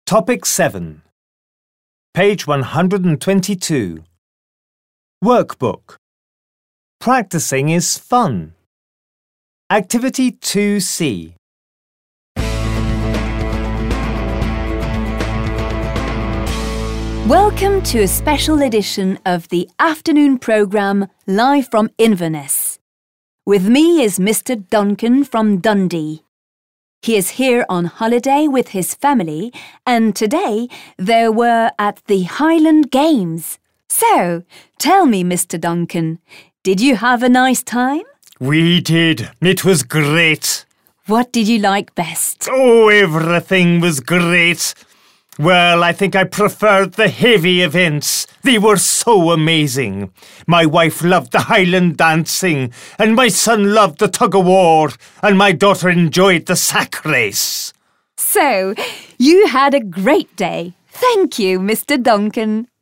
Topic 7. Page 122. Workbook. Practicing is fun. Activity 2C. Welcome to a special edition of the afternoon programme live from Inverness. With me is Mr. Duncan from Dundee. He is here on holiday with his family and today they were at the Highland Games. So, tell me, Mr. Duncan, did you have a nice time? We did. It was great. What did you like best? Oh, everything was great. Well, I think I preferred the heavy events. They were so amazing. My wife loved the Highland dancing, and my son loved the tug-of-war, and my daughter enjoyed the sack race. So, you had a great day. Thank you, Mr. Duncan.